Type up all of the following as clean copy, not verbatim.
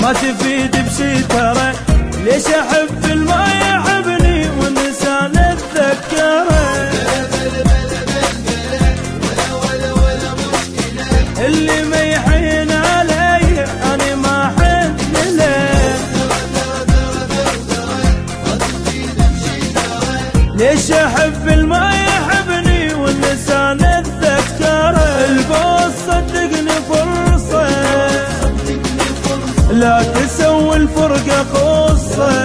ما تفيد بشي ترى. ليش احب الما يحبني والنسان اتذكره. اللي ما يحين علي انا ما حن له. ليش احب الما يحبني والنسان اتذكره. البوس صدقني فرصه لا تسوي الفرقه قصه.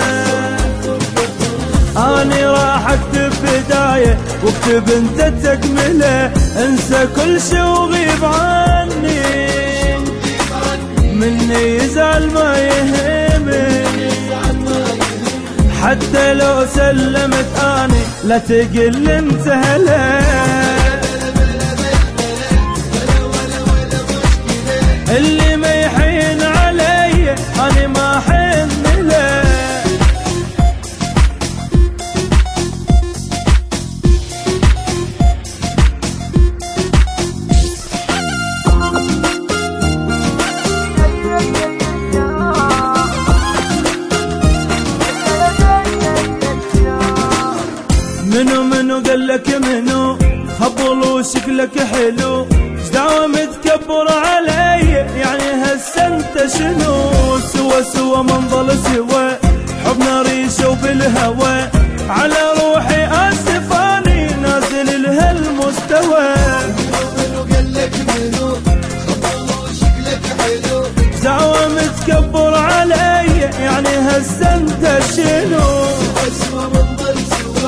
اني راح اكتب بدايه واكتب انت تكمله. انسى كل شي وغيب عني مني يزعل ما يهمني. حتى لو سلمت اني لا تقل انت هلا. اللي ما يحين علي اني ما حن له. منو قالك منو هبل وشكلك حلو. دعوة متكبر علي يعني هسه انت شنو. سوا من ظل سوا حبنا ريشه وبالهوى. على روحي اسف اني نازل لهالمستوى. منو قالك منو هبل وشكلك حلو. دعوة متكبر علي يعني هسه انت شنو. سوا من ظل سوا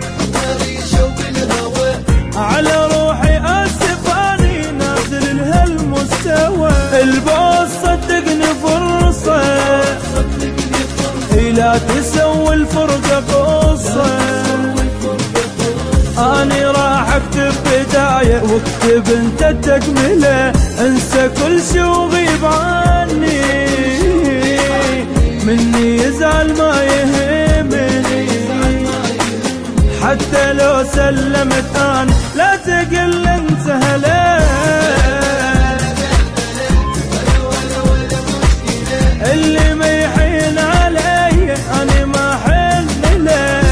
على روحي اسف اني نازل لهالمستوى. البوس صدقني فرصه لا تسوي الفرقه قصه. اني راح اكتب بدايه واكتب انت تكمله. انسى كل شي وغيب عني مني يزعل ما يهمني. حتى لو سلمت انا لا تقل انت هلا. اللي ما يحين علي انا ما حن له.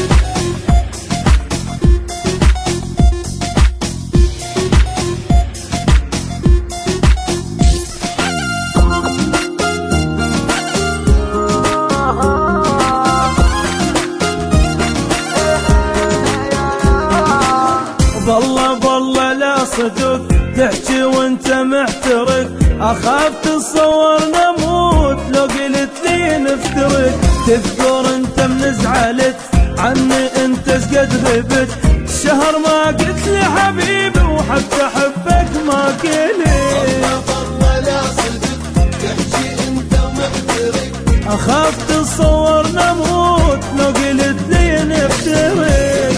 بالله لا صدق تحكي وانت محترق. اخاف تتصور نموت لو قلت لي نفترق. تذكر انت من زعلت عني انت شقد غبت. شهر ما قلت لي حبيبي وحتى احبك ما قلت. بالله لا صدق تحكي انت محترق. اخاف تتصور نموت لو قلت لي نفترق.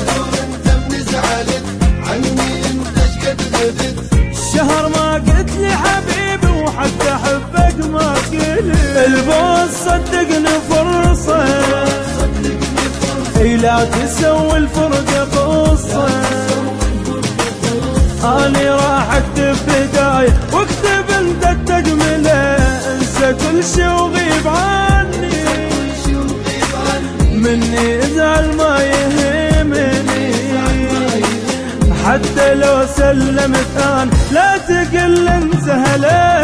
شهر ما قلت لي حبيبي وحتى احبك ما قلت. البوس صدقني فرصه لا تسوي الفرقه قصه. اني راح اكتب بدايه واكتب انت التكمله. انسى كل شي وغيب عني مني يزعل ما يهمني. حتى لو سلمت انا لا تقل انت هلا.